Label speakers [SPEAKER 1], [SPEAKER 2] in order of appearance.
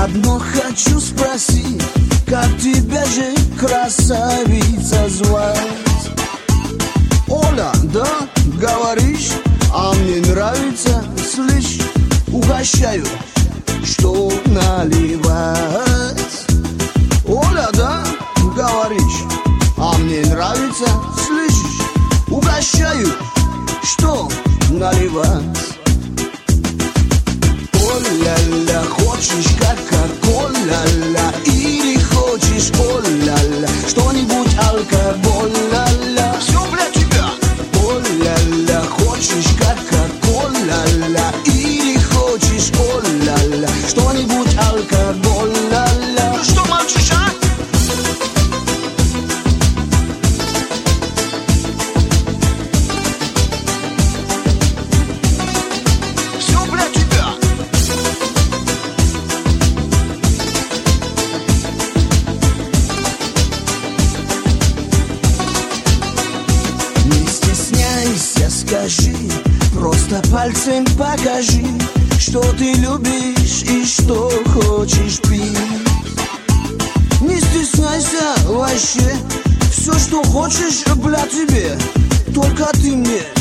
[SPEAKER 1] одно хочу спросить: как тебя же, красавица, звать? Оля, да, говоришь, а мне нравится, слышь, угощаю, что наливать. Оля, да, говоришь, а мне нравится, слышишь, угощаю, что наливать. О-ля-ля, хочешь кока-кола-ля, или хочешь о-ля-ля, что-нибудь алкоголь-ля-ля. Все для тебя. О-ля-ля, хочешь кока-кола-ля, или хочешь о-ля-ля, что-нибудь алкоголь-ля-ля. Ну что молчишь, а? Все для тебя. Не стесняйся, скажи, просто пальцем покажи, что ты любишь и что хочешь пить. Не стесняйся вообще, все, что хочешь, бля, тебе, только ты мне